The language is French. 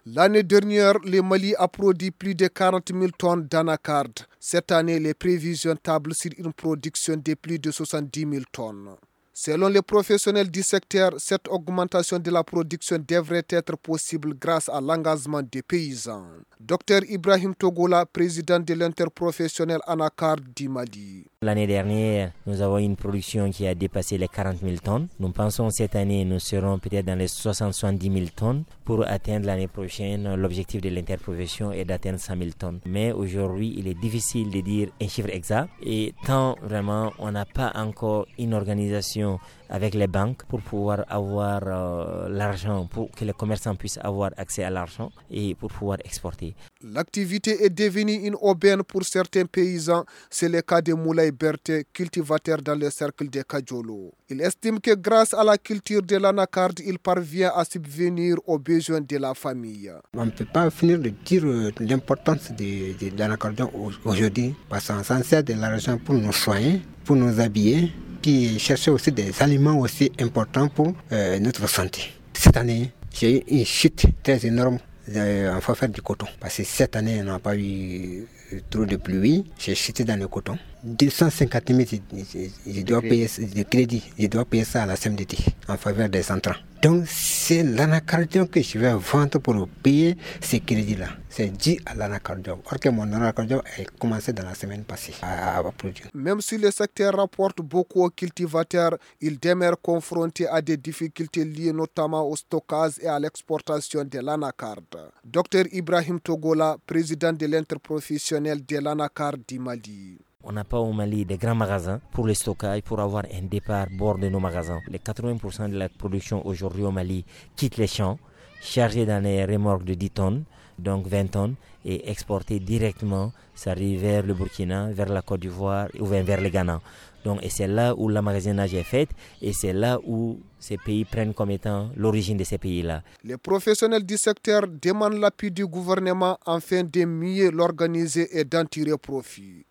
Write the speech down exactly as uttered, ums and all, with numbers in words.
L'année dernière, le Mali a produit plus de quarante mille tonnes d'anacarde. Cette année, les prévisions tablent sur une production de plus de soixante-dix mille tonnes. Selon les professionnels du secteur, cette augmentation de la production devrait être possible grâce à l'engagement des paysans. Docteur Ibrahim Togola, président de l'interprofessionnel anacarde du Mali. L'année dernière, nous avons une production qui a dépassé les quarante mille tonnes. Nous pensons cette année, nous serons peut-être dans les soixante à soixante-dix mille tonnes. Pour atteindre l'année prochaine, l'objectif de l'interprofession est d'atteindre cent mille tonnes. Mais aujourd'hui, il est difficile de dire un chiffre exact. Et tant vraiment, on n'a pas encore une organisation avec les banques pour pouvoir avoir euh, l'argent, pour que les commerçants puissent avoir accès à l'argent et pour pouvoir exporter. L'activité est devenue une aubaine pour certains paysans. C'est le cas de Moulay Berthe, cultivateur dans le cercle de Kadjolo. Il estime que grâce à la culture de l'anacarde, il parvient à subvenir aux besoins de la famille. On ne peut pas finir de dire l'importance de, de, de l'anacarde aujourd'hui, parce qu'on s'en sert de l'argent pour nous soigner, pour nous habiller, puis chercher aussi des aliments aussi importants pour euh, notre santé. Cette année, j'ai eu une chute très énorme euh, en faveur du coton. Parce que cette année, on n'a pas eu trop de pluie. J'ai chuté dans le coton. deux cent cinquante mille, je, je, je dois payer de crédit. Je dois payer ça à la C M D T en faveur des entrants. Donc, c'est l'anacardium que je vais vendre pour payer ces crédits-là. C'est dû à l'anacardium. Or que mon anacardium a commencé dans la semaine passée à, à produire. Même si le secteur rapporte beaucoup aux cultivateurs, il demeure confronté à des difficultés liées notamment au stockage et à l'exportation de l'anacarde. Docteur Ibrahim Togola, président de l'interprofessionnel de l'anacarde du Mali. On n'a pas au Mali des grands magasins pour le stockage, pour avoir un départ bord de nos magasins. Les quatre-vingts pour cent de la production aujourd'hui au Mali quitte les champs, chargés dans les remorques de dix tonnes, donc vingt tonnes, et exportés directement, ça arrive vers le Burkina, vers la Côte d'Ivoire ou vers le Ghana. Donc, et c'est là où l'emmagasinage est fait et c'est là où ces pays prennent comme étant l'origine de ces pays-là. Les professionnels du secteur demandent l'appui du gouvernement afin de mieux l'organiser et d'en tirer profit.